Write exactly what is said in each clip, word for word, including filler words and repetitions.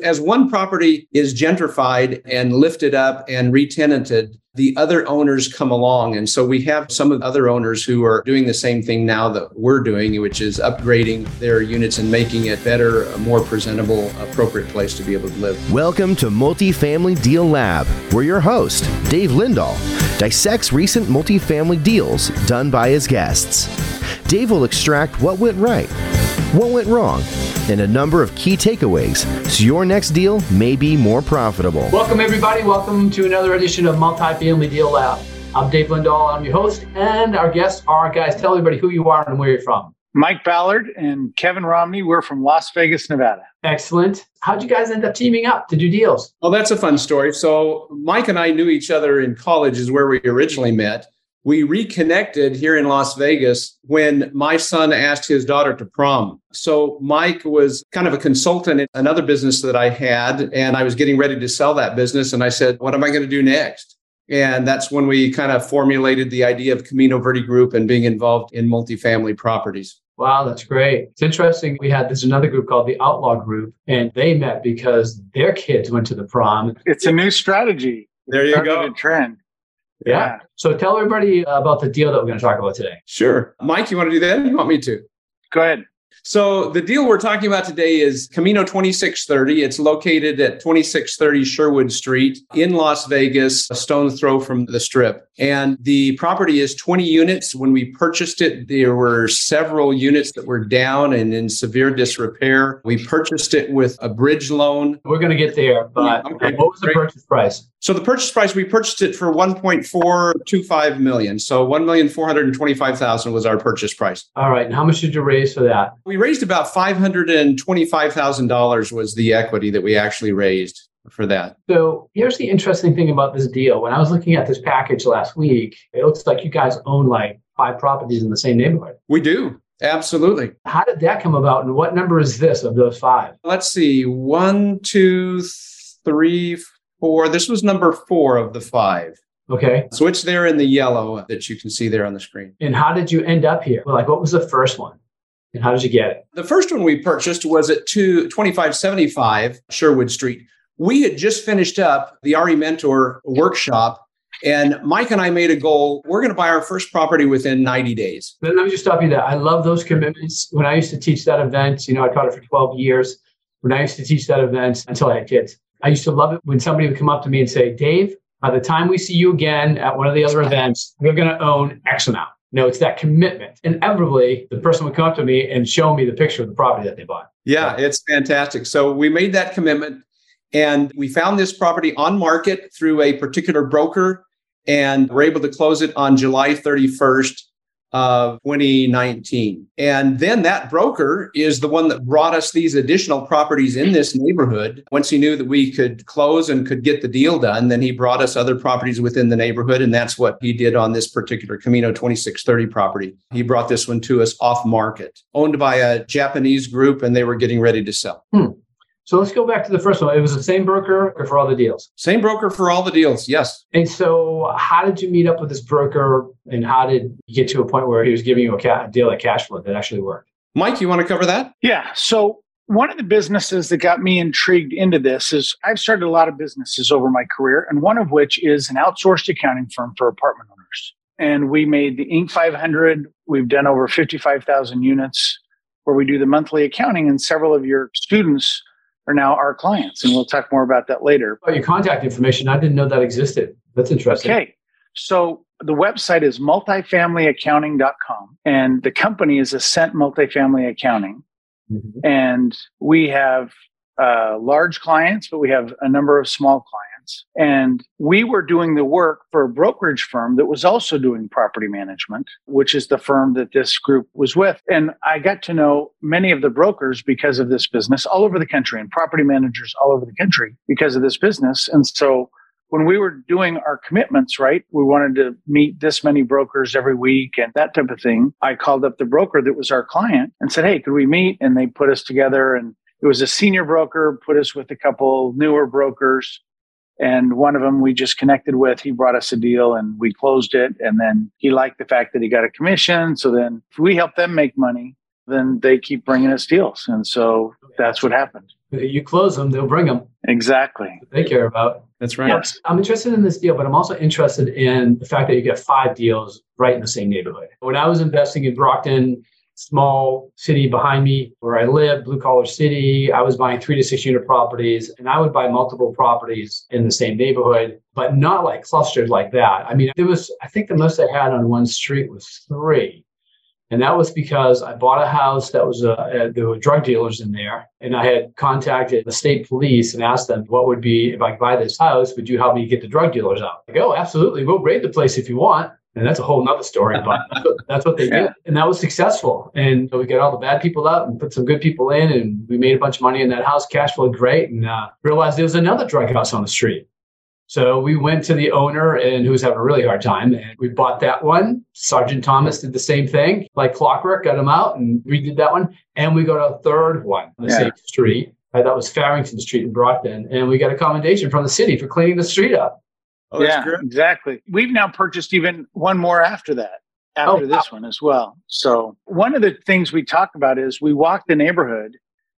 As one property is gentrified and lifted up and re-tenanted, the other owners come along. And so we have some of the other owners who are doing the same thing now that we're doing, which is upgrading their units and making it better, a more presentable, appropriate place to be able to live. Welcome to Multifamily Deal Lab, where your host, Dave Lindahl, dissects recent multifamily deals done by his guests. Dave will extract what went right, what went wrong, and a number of key takeaways so your next deal may be more profitable. Welcome, everybody. Welcome to another edition of Multifamily Deal Lab. I'm Dave Lindahl. I'm your host, and our guests are, guys, tell everybody who you are and where you're from. Mike Ballard and Kevin Romney. We're from Las Vegas, Nevada. Excellent. How'd you guys end up teaming up to do deals? Well, that's a fun story. So Mike and I knew each other in college is where we originally met. We reconnected here in Las Vegas when my son asked his daughter to prom. So Mike was kind of a consultant in another business that I had, and I was getting ready to sell that business. And I said, what am I going to do next? And that's when we kind of formulated the idea of Camino Verde Group and being involved in multifamily properties. Wow, that's great. It's interesting. We had this another group called the Outlaw Group, and they met because their kids went to the prom. It's a new strategy. There you go. A trend. Yeah. yeah. So tell everybody about the deal that we're going to talk about today. Sure. Mike, you want to do that? You want me to? Go ahead. So the deal we're talking about today is Camino twenty-six thirty. It's located at twenty-six thirty Sherwood Street in Las Vegas, a stone's throw from the Strip. And the property is twenty units. When we purchased it, there were several units that were down and in severe disrepair. We purchased it with a bridge loan. We're going to get there, but okay, what was the great. purchase price? So the purchase price, we purchased it for one point four two five million dollars. So one million four hundred twenty-five thousand dollars was our purchase price. All right. And how much did you raise for that? We raised about five hundred twenty-five thousand dollars was the equity that we actually raised for that. So here's the interesting thing about this deal. When I was looking at this package last week, it looks like you guys own like five properties in the same neighborhood. We do. Absolutely. How did that come about? And what number is this of those five? Let's see. One, two, three, four. This was number four of the five. Okay. So it's there in the yellow that you can see there on the screen. And how did you end up here? Well, like, what was the first one? And how did you get it? The first one we purchased was at twenty-five seventy-five Sherwood Street. We had just finished up the R E Mentor workshop, and Mike and I made a goal. We're going to buy our first property within ninety days. Let me just stop you there. I love those commitments. When I used to teach that event, you know, I taught it for twelve years. When I used to teach that event until I had kids, I used to love it when somebody would come up to me and say, Dave, by the time we see you again at one of the other events, we're going to own X amount. No, it's that commitment. Inevitably, the person would come up to me and show me the picture of the property that they bought. Yeah, it's fantastic. So we made that commitment, and we found this property on market through a particular broker, and we're able to close it on July thirty-first of twenty nineteen. And then that broker is the one that brought us these additional properties in this neighborhood. Once he knew that we could close and could get the deal done, then he brought us other properties within the neighborhood. And that's what he did on this particular Camino twenty-six thirty property. He brought this one to us off market, owned by a Japanese group, and they were getting ready to sell. Hmm. So let's go back to the first one. It was the same broker for all the deals? Same broker for all the deals, yes. And so how did you meet up with this broker, and how did you get to a point where he was giving you a, ca- a deal at cash flow that actually worked? Mike, you want to cover that? Yeah. So one of the businesses that got me intrigued into this is I've started a lot of businesses over my career, and one of which is an outsourced accounting firm for apartment owners. And we made the Inc five hundred. We've done over fifty-five thousand units where we do the monthly accounting, and several of your students are now our clients. And we'll talk more about that later. Oh, your contact information, I didn't know that existed. That's interesting. Okay. So the website is multifamily accounting dot com, and the company is Ascent Multifamily Accounting. Mm-hmm. And we have uh, large clients, but we have a number of small clients. And we were doing the work for a brokerage firm that was also doing property management, which is the firm that this group was with. And I got to know many of the brokers because of this business all over the country, and property managers all over the country because of this business. And so when we were doing our commitments, right, we wanted to meet this many brokers every week and that type of thing. I called up the broker that was our client and said, hey, could we meet? And they put us together, and it was a senior broker, put us with a couple newer brokers. And one of them we just connected with. He brought us a deal and we closed it. And then he liked the fact that he got a commission. So then we helped them make money. then they keep bringing us deals. And so that's what happened. You close them, they'll bring them. Exactly. They care about. That's right. Yes. I'm interested in this deal, but I'm also interested in the fact that you get five deals right in the same neighborhood. When I was investing in Brockton, small city behind me where I live, blue collar city, I was buying three to six unit properties, and I would buy multiple properties in the same neighborhood, but not like clustered like that. I mean, there was, I think the most I had on one street was three. And that was because I bought a house that was, a, uh, there were drug dealers in there. And I had contacted the state police and asked them, what would be, if I could buy this house, would you help me get the drug dealers out? Like, oh, absolutely. We'll raid the place if you want. And that's a whole nother story, but that's what, that's what they Yeah. did. And that was successful. And so we got all the bad people out and put some good people in. And we made a bunch of money in that house, cash flowed great, and uh, realized there was another drug house on the street. So we went to the owner, and who was having a really hard time, and we bought that one. Sergeant Thomas did the same thing, like clockwork, got him out and redid that one. And we got a third one on the Yeah. same street. Uh, that was Farrington Street in Brockton. And we got a commendation from the city for cleaning the street up. Oh, that's Yeah, great. exactly. We've now purchased even one more after that, after Oh, this one as well. So one of the things we talk about is we walk the neighborhood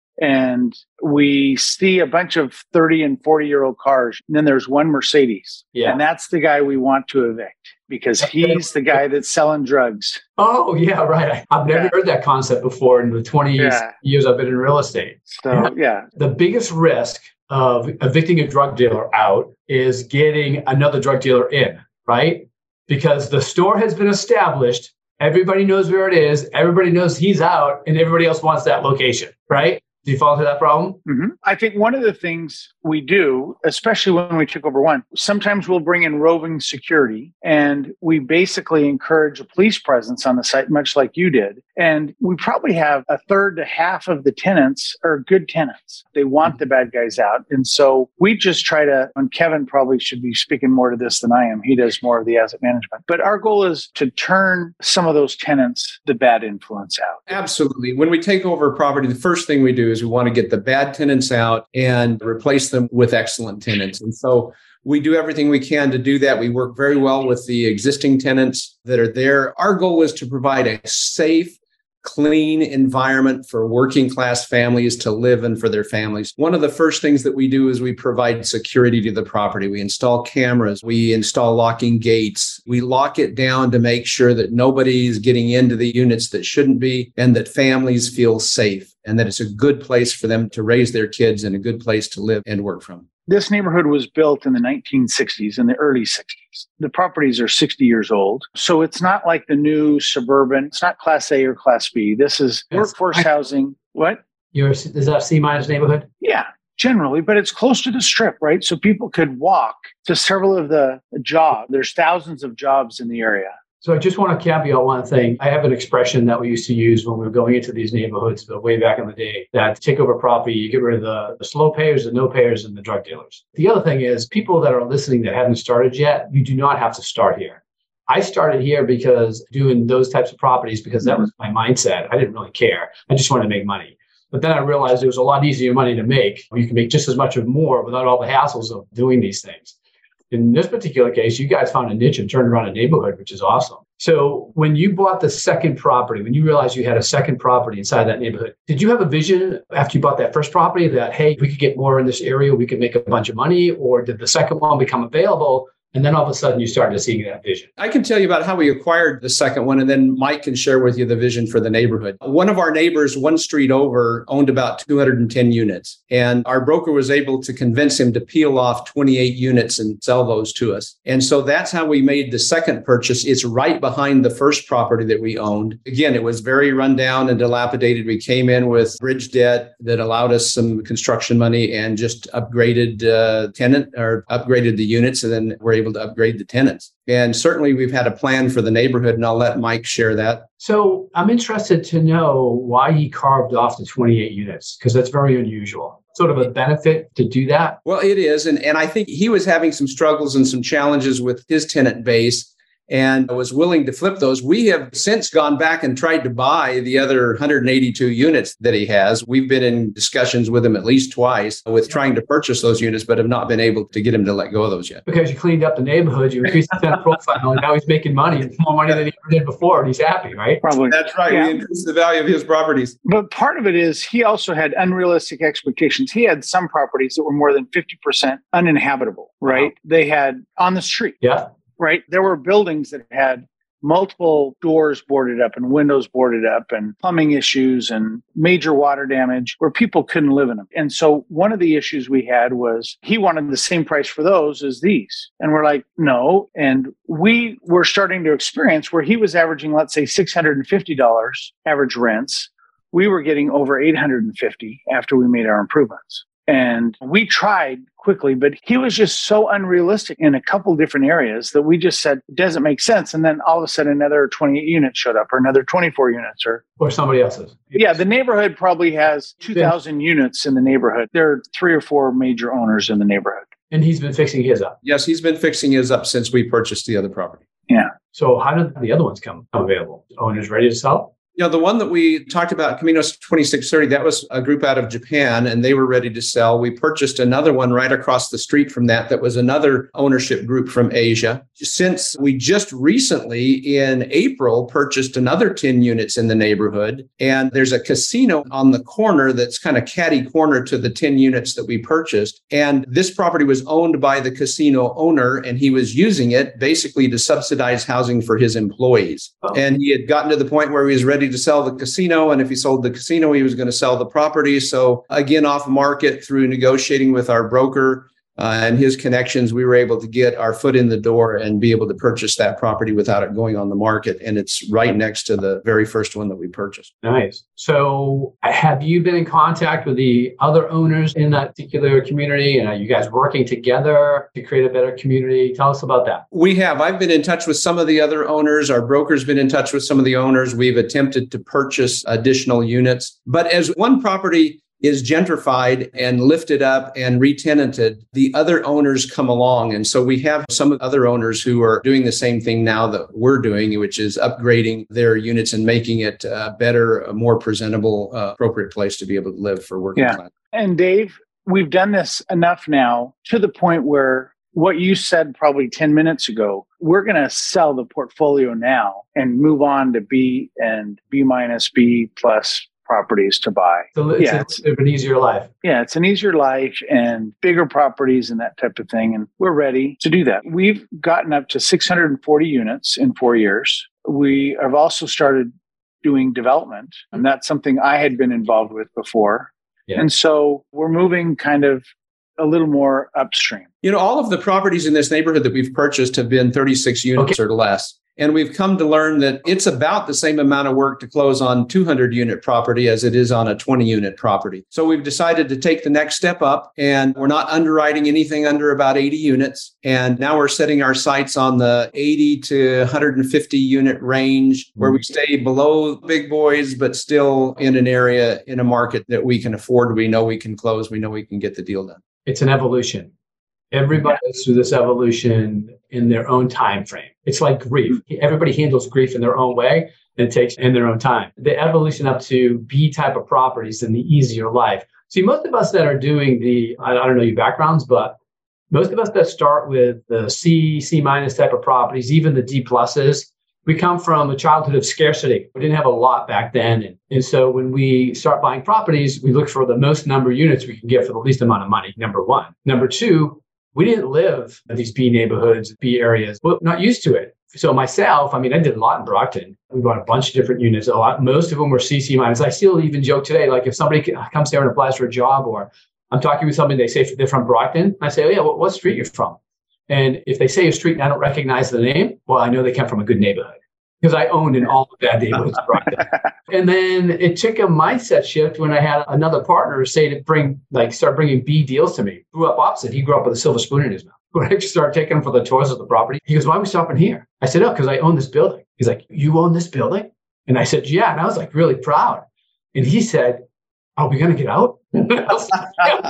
and we see a bunch of thirty and forty year old cars. And then there's one Mercedes. Yeah. And that's the guy we want to evict because he's the guy that's selling drugs. Oh, yeah, right. I've never Yeah. heard that concept before in the twenty Yeah. years I've been in real estate. So, yeah. The biggest risk of evicting a drug dealer out is getting another drug dealer in, right? Because the store has been established. Everybody knows where it is. Everybody knows he's out, and everybody else wants that location, right? Do you fall into that problem? hmm I think one of the things we do, especially when we took over one, sometimes we'll bring in roving security and we basically encourage a police presence on the site, much like you did. And we probably have a third to half of the tenants are good tenants. They want the bad guys out. And so we just try to, and Kevin probably should be speaking more to this than I am. He does more of the asset management. But our goal is to turn some of those tenants, the bad influence out. Absolutely. When we take over a property, the first thing we do is we want to get the bad tenants out and replace them with excellent tenants. And so we do everything we can to do that. We work very well with the existing tenants that are there. Our goal is to provide a safe, clean environment for working class families to live in for their families. One of the first things that we do is we provide security to the property. We install cameras, we install locking gates, we lock it down to make sure that nobody is getting into the units that shouldn't be, and that families feel safe and that it's a good place for them to raise their kids and a good place to live and work from. This neighborhood was built in the nineteen sixties, in the early sixties. The properties are sixty years old. So it's not like the new suburban. It's not Class A or Class B. This is Yes. workforce housing. What? You're, is that a C-minus neighborhood? Yeah, generally, but it's close to the strip, right? So people could walk to several of the jobs. There's thousands of jobs in the area. So I just want to caveat one thing. I have an expression that we used to use when we were going into these neighborhoods, but way back in the day, that to take over property, you get rid of the, the slow payers, the no payers, and the drug dealers. The other thing is people that are listening that haven't started yet, you do not have to start here. I started here because doing those types of properties, because that was my mindset. I didn't really care. I just wanted to make money. But then I realized it was a lot easier money to make. You can make just as much or more without all the hassles of doing these things. In this particular case, you guys found a niche and turned around a neighborhood, which is awesome. So when you bought the second property, when you realized you had a second property inside that neighborhood, did you have a vision after you bought that first property that, hey, if we could get more in this area, we could make a bunch of money? Or did the second one become available? And then all of a sudden you started seeing that vision? I can tell you about how we acquired the second one, and then Mike can share with you the vision for the neighborhood. One of our neighbors, one street over, owned about two hundred ten units. And our broker was able to convince him to peel off twenty-eight units and sell those to us. And so that's how we made the second purchase. It's right behind the first property that we owned. Again, it was very rundown and dilapidated. We came in with bridge debt that allowed us some construction money and just upgraded uh, tenant or upgraded the units, and then we're able to upgrade the tenants. And certainly we've had a plan for the neighborhood, and I'll let Mike share that. So I'm interested to know why he carved off the twenty-eight units, because that's very unusual. Sort of a benefit to do that? Well, it is. And, and I think he was having some struggles and some challenges with his tenant base. and was willing to flip those. We have since gone back and tried to buy the other one hundred eighty-two units that he has. We've been in discussions with him at least twice with trying to purchase those units, but have not been able to get him to let go of those yet. Because you cleaned up the neighborhood, you increased the tenant profile, and now he's making money, more money than he ever did before, and he's happy, right? Probably. That's right. Yeah. We increased the value of his properties. But part of it is he also had unrealistic expectations. He had some properties that were more than fifty percent uninhabitable, right? Wow. They had on the street. Yeah. Right. There were buildings that had multiple doors boarded up and windows boarded up and plumbing issues and major water damage where people couldn't live in them. And so one of the issues we had was he wanted the same price for those as these. And we're like, no. And we were starting to experience where he was averaging, let's say, six hundred fifty dollars average rents. We were getting over eight hundred fifty dollars after we made our improvements. And we tried quickly, but he was just so unrealistic in a couple different areas that we just said, it doesn't make sense. And then all of a sudden another twenty-eight units showed up or another twenty-four units or or somebody else's. Yeah, the neighborhood probably has two thousand yeah. units in the neighborhood. There are three or four major owners in the neighborhood. And he's been fixing his up. Yes, he's been fixing his up since we purchased the other property. Yeah. So how did the other ones come available? Owners ready to sell? You know, the one that we talked about, Caminos twenty-six thirty, that was a group out of Japan, and they were ready to sell. We purchased another one right across the street from that, that was another ownership group from Asia. Since we just recently, in April, purchased another ten units in the neighborhood, and there's a casino on the corner that's kind of catty corner to the ten units that we purchased. And this property was owned by the casino owner, and he was using it basically to subsidize housing for his employees. Oh. And he had gotten to the point where he was ready to sell the casino. And if he sold the casino, he was going to sell the property. So again, off market through negotiating with our broker uh, and his connections, we were able to get our foot in the door and be able to purchase that property without it going on the market. And it's right next to the very first one that we purchased. Nice. So have you been in contact with the other owners in that particular community? And are you guys working together to create a better community? Tell us about that. We have. I've been in touch with some of the other owners. Our broker's been in touch with some of the owners. We've attempted to purchase additional units. But as one property is gentrified and lifted up and re-tenanted, the other owners come along. And so we have some of the other owners who are doing the same thing now that we're doing, which is upgrading their units and making it a better, a more presentable, uh, appropriate place to be able to live for working yeah. class. And Dave, we've done this enough now to the point where what you said probably ten minutes ago, we're going to sell the portfolio now and move on to B and B minus B plus properties to buy. So it's, yeah, a, it's an easier life. Yeah, it's an easier life and bigger properties and that type of thing. And we're ready to do that. We've gotten up to six hundred forty units in four years. We have also started doing development, and that's something I had been involved with before. Yeah. And so we're moving kind of a little more upstream. You know, all of the properties in this neighborhood that we've purchased have been thirty-six units okay. or less. And we've come to learn that it's about the same amount of work to close on two hundred unit property as it is on a twenty unit property. So we've decided to take the next step up, and we're not underwriting anything under about eighty units. And now we're setting our sights on the eighty to one hundred fifty unit range where we stay below big boys, but still in an area, in a market that we can afford. We know we can close. We know we can get the deal done. It's an evolution. Everybody goes through this evolution in their own time frame. It's like grief. Everybody handles grief in their own way, and it takes in their own time. The evolution up to B type of properties and the easier life. See, most of us that are doing the, I don't know your backgrounds, but most of us that start with the C, C minus type of properties, even the D pluses, we come from a childhood of scarcity. We didn't have a lot back then. And, and so when we start buying properties, we look for the most number of units we can get for the least amount of money, number one. Number two, we didn't live in these B neighborhoods, B areas. We're not used to it. So myself, I mean, I did a lot in Brockton. We bought a bunch of different units. A lot, most of them were C C minus. I still even joke today, like if somebody comes there and applies for a job, or I'm talking with somebody, they say they're from Brockton. I say, oh yeah, what, what street you're from? And if they say a street and I don't recognize the name, well, I know they come from a good neighborhood because I owned in all of that neighborhoods of Brockton. And then it took a mindset shift when I had another partner say to bring, like, start bringing B deals to me. Grew up opposite. He grew up with a silver spoon in his mouth. When I started taking him for the tours of the property, he goes, why are we stopping here? I said, oh, because I own this building. He's like, you own this building? And I said, yeah. And I was like really proud. And he said, are we going to get out? I was like, yeah,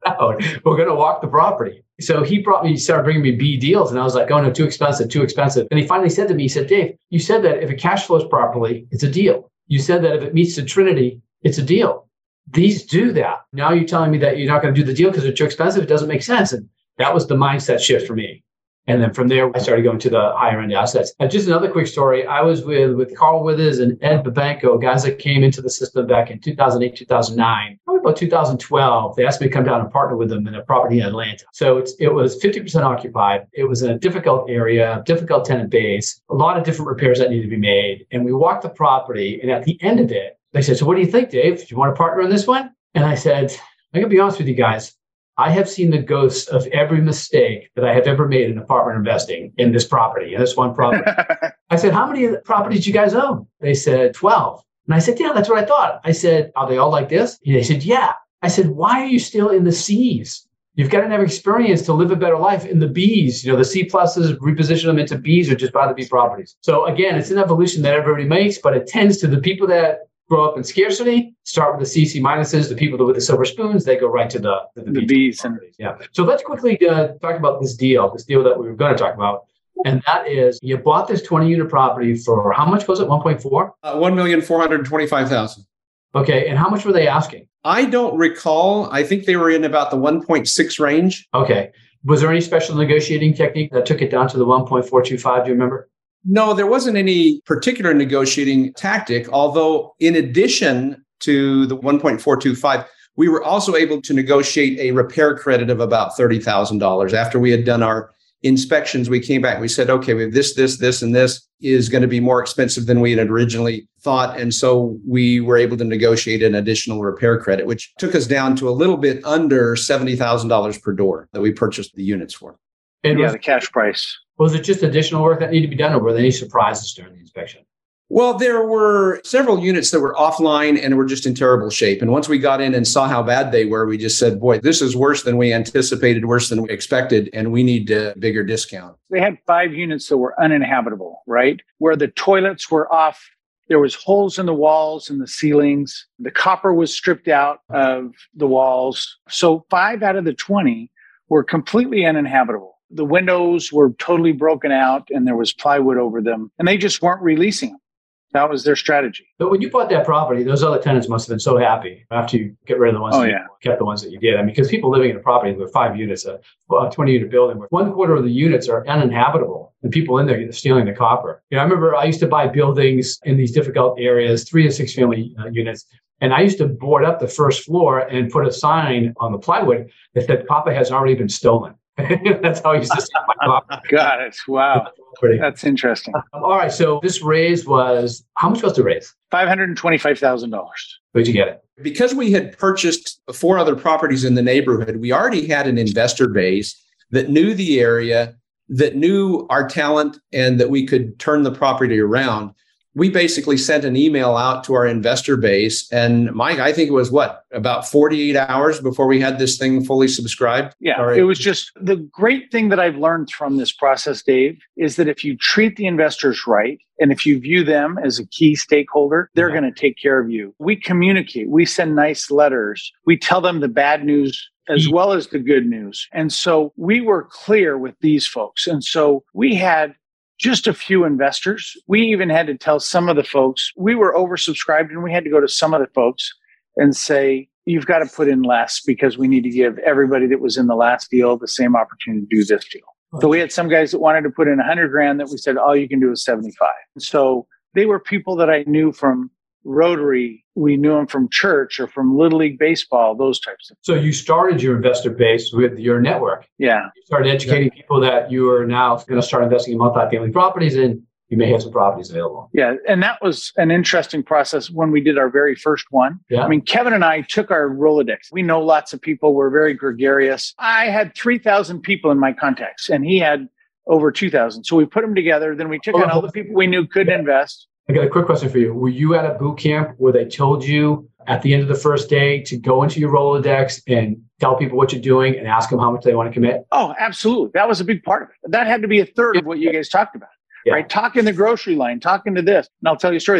out. We're going to walk the property. So he brought me, he started bringing me B deals. And I was like, oh, no, too expensive, too expensive. And he finally said to me, he said, Dave, you said that if it cash flows properly, it's a deal. You said that if it meets the Trinity, it's a deal. These do that. Now you're telling me that you're not going to do the deal because they're too expensive. It doesn't make sense. And that was the mindset shift for me. And then from there, I started going to the higher end assets. And just another quick story. I was with, with Carl Withers and Ed Babenko, guys that came into the system back in two thousand eight, two thousand nine, probably about two thousand twelve. They asked me to come down and partner with them in a property in Atlanta. So it's, it was fifty percent occupied. It was in a difficult area, difficult tenant base, a lot of different repairs that needed to be made. And we walked the property. And at the end of it, they said, so what do you think, Dave? Do you want to partner on this one? And I said, I can be honest with you guys. I have seen the ghosts of every mistake that I have ever made in apartment investing in this property, in this one property. I said, how many properties do you guys own? They said, twelve. And I said, yeah, that's what I thought. I said, are they all like this? And they said, yeah. I said, why are you still in the C's? You've got to have experience to live a better life in the B's. You know, the C pluses, reposition them into B's or just buy the B properties. So again, it's an evolution that everybody makes, but it tends to the people that grow up in scarcity, start with the C, C minuses. The people with the silver spoons, they go right to the, the, the B's. And yeah. So let's quickly uh, talk about this deal, this deal that we were going to talk about. And that is, you bought this twenty unit property for how much was it? one point four? Uh, one million four hundred twenty-five thousand dollars. Okay. And how much were they asking? I don't recall. I think they were in about the one point six range. Okay. Was there any special negotiating technique that took it down to the one point four two five? Do you remember? No, there wasn't any particular negotiating tactic, although in addition to the one point four two five, we were also able to negotiate a repair credit of about thirty thousand dollars. After we had done our inspections, we came back and we said, okay, we have this, this, this, and this is going to be more expensive than we had originally thought. And so we were able to negotiate an additional repair credit, which took us down to a little bit under seventy thousand dollars per door that we purchased the units for. And yeah, was, the cash price. Was it just additional work that needed to be done, or were there any surprises during the inspection? Well, there were several units that were offline and were just in terrible shape. And once we got in and saw how bad they were, we just said, boy, this is worse than we anticipated, worse than we expected, and we need a bigger discount. They had five units that were uninhabitable, right? Where the toilets were off. There was holes in the walls and the ceilings. The copper was stripped out of the walls. So five out of the twenty were completely uninhabitable. The windows were totally broken out and there was plywood over them, and they just weren't releasing them. That was their strategy. But when you bought that property, those other tenants must have been so happy after you get rid of the ones oh, that yeah. you kept the ones that you did. I mean, because people living in a property with five units, a twenty unit building, where one quarter of the units are uninhabitable and people in there are stealing the copper. You know, I remember I used to buy buildings in these difficult areas, three to six family uh, units. And I used to board up the first floor and put a sign on the plywood that said copper has already been stolen. That's how I used to see my copper. Got it. Wow. That's interesting. All right. So this raise was, how much was the raise? five hundred twenty-five thousand dollars. Where'd you get it? Because we had purchased four other properties in the neighborhood, we already had an investor base that knew the area, that knew our talent, and that we could turn the property around. We basically sent an email out to our investor base. And Mike, I think it was what, about forty-eight hours before we had this thing fully subscribed? Yeah, Right. It was just the great thing that I've learned from this process, Dave, is that if you treat the investors right, and if you view them as a key stakeholder, they're yeah. going to take care of you. We communicate, we send nice letters, we tell them the bad news as well as the good news. And so we were clear with these folks. And so we had just a few investors. We even had to tell some of the folks, we were oversubscribed, and we had to go to some of the folks and say, you've got to put in less because we need to give everybody that was in the last deal the same opportunity to do this deal. So we had some guys that wanted to put in a hundred grand that we said, all you can do is seventy-five. So they were people that I knew from Rotary, we knew them from church or from Little League Baseball, those types of things. So you started your investor base with your network. Yeah. You started educating yeah. people that you are now going to start investing in multifamily properties, and you may have some properties available. Yeah. And that was an interesting process when we did our very first one. Yeah. I mean, Kevin and I took our Rolodex. We know lots of people. We're very gregarious. I had three thousand people in my contacts, and he had over two thousand. So we put them together. Then we took oh, out all the people we knew could yeah. invest. I got a quick question for you. Were you at a boot camp where they told you at the end of the first day to go into your Rolodex and tell people what you're doing and ask them how much they want to commit? Oh, absolutely. That was a big part of it. That had to be a third of what you guys talked about, yeah. right? Talking the grocery line, talking to this. And I'll tell you a story there.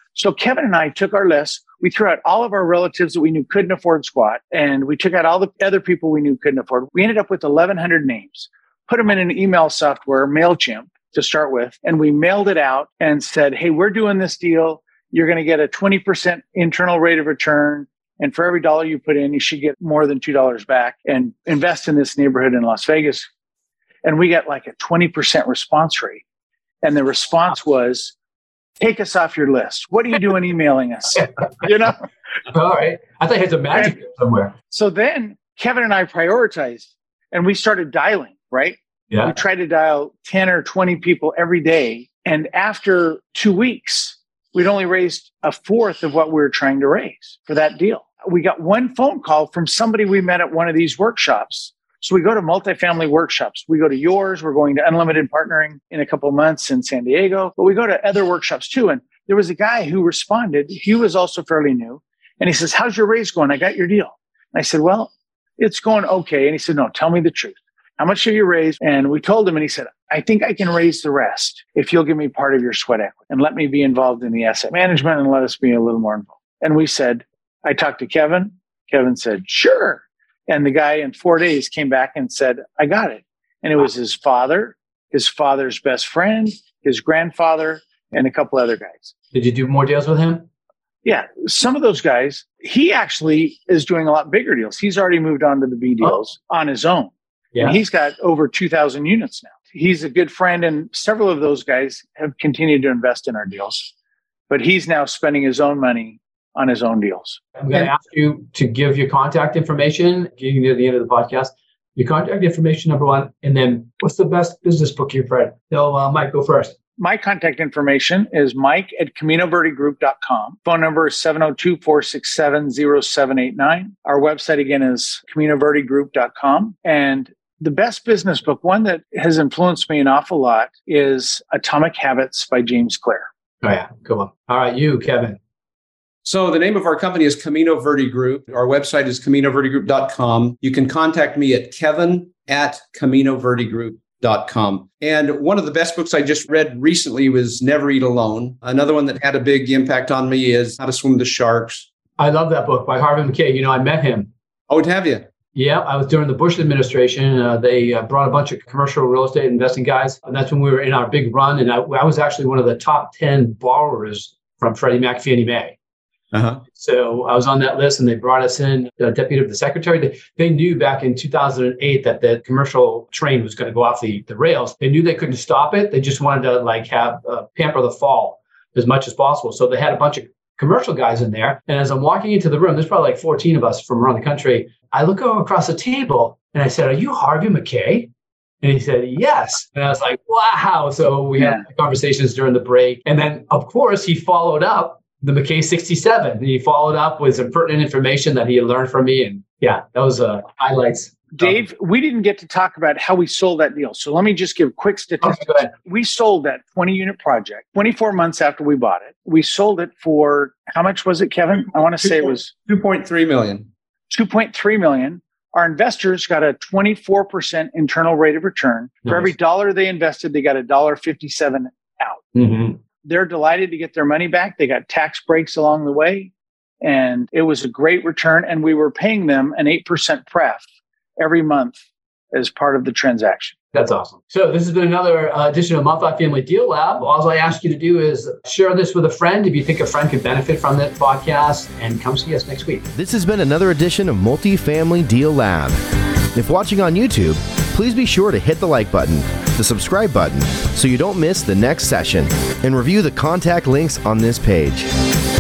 So Kevin and I took our list. We threw out all of our relatives that we knew couldn't afford squat, and we took out all the other people we knew couldn't afford. We ended up with eleven hundred names, put them in an email software, MailChimp, to start with, and we mailed it out and said, hey, we're doing this deal. You're going to get a twenty percent internal rate of return. And for every dollar you put in, you should get more than two dollars back, and invest in this neighborhood in Las Vegas. And we got like a twenty percent response rate. And the response was, take us off your list. What are you doing emailing us? You know? All right. I thought you had some magic and, somewhere. So then Kevin and I prioritized, and we started dialing, right? Yeah. We tried to dial ten or twenty people every day. And after two weeks, we'd only raised a fourth of what we were trying to raise for that deal. We got one phone call from somebody we met at one of these workshops. So we go to multifamily workshops. We go to yours. We're going to Unlimited Partnering in a couple of months in San Diego, but we go to other workshops too. And there was a guy who responded. He was also fairly new. And he says, how's your raise going? I got your deal. And I said, well, it's going okay. And he said, no, tell me the truth. How much have you raised? And we told him, and he said, I think I can raise the rest if you'll give me part of your sweat equity and let me be involved in the asset management and let us be a little more involved. And we said, I talked to Kevin. Kevin said, sure. And the guy in four days came back and said, I got it. And it was his father, his father's best friend, his grandfather, and a couple other guys. Did you do more deals with him? Yeah. Some of those guys, he actually is doing a lot bigger deals. He's already moved on to the B deals oh. on his own. Yeah. And he's got over two thousand units now. He's a good friend. And several of those guys have continued to invest in our deals. But he's now spending his own money on his own deals. I'm going to ask you to give your contact information, getting near the end of the podcast. Your contact information, number one, and then what's the best business book you've read? So, uh, Mike, go first. My contact information is mike at camino verde group dot com. Phone number is seven oh two, four six seven, oh seven eight nine. Our website, again, is camino verde group dot com. And the best business book, one that has influenced me an awful lot, is Atomic Habits by James Clear. Oh, yeah. Come on. All right. You, Kevin. So the name of our company is Camino Verde Group. Our website is camino verde group dot com. You can contact me at kevin at camino verde group dot com. And one of the best books I just read recently was Never Eat Alone. Another one that had a big impact on me is How to Swim with the Sharks. I love that book by Harvey McKay. You know, I met him. Oh, have you? Yeah, I was during the Bush administration. Uh, they uh, brought a bunch of commercial real estate investing guys. And that's when we were in our big run. And I, I was actually one of the top ten borrowers from Freddie Mac, Fannie Mae. Uh-huh. So I was on that list, and they brought us in, the deputy of the secretary. They, they knew back in two thousand eight that the commercial train was going to go off the, the rails. They knew they couldn't stop it. They just wanted to like have uh, pamper the fall as much as possible. So they had a bunch of commercial guys in there. And as I'm walking into the room, there's probably like fourteen of us from around the country. I look over across the table and I said, "Are you Harvey McKay?" And he said, "Yes." And I was like, wow. So we yeah. had conversations during the break. And then, of course, he followed up the McKay sixty-seven. And he followed up with some pertinent information that he had learned from me. And yeah, that was uh, highlights. Dave, we didn't get to talk about how we sold that deal. So let me just give quick statistics. Okay, we sold that twenty unit project twenty-four months after we bought it. We sold it for, how much was it, Kevin? I want to say it was two point three million. two point three million. Our investors got a twenty-four percent internal rate of return. Nice. For every dollar they invested, they got a one dollar fifty-seven out. Mm-hmm. They're delighted to get their money back. They got tax breaks along the way. And it was a great return. And we were paying them an eight percent pref every month as part of the transaction. That's awesome. So this has been another uh, edition of Multifamily Deal Lab. All I ask you to do is share this with a friend if you think a friend could benefit from that podcast, and come see us next week. This has been another edition of Multifamily Deal Lab. If watching on YouTube, please be sure to hit the like button, the subscribe button, so you don't miss the next session, and review the contact links on this page.